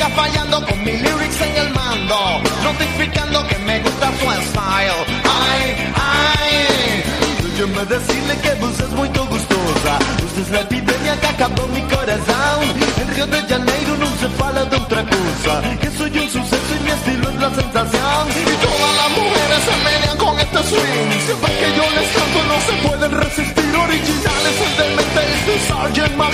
está fallando con mis lyrics en el mando, notificando que me gusta su style. Ay, ay, déjeme decirle que vos es muy gustosa. Usted es la epidemia que acabó mi corazón. En Río de Janeiro no se fala de otra cosa, que soy un suceso y mi estilo es la sensación. Y todas las mujeres se menean con este swing. Siempre que yo les canto no se pueden resistir. Originales, el demente es de Sgt.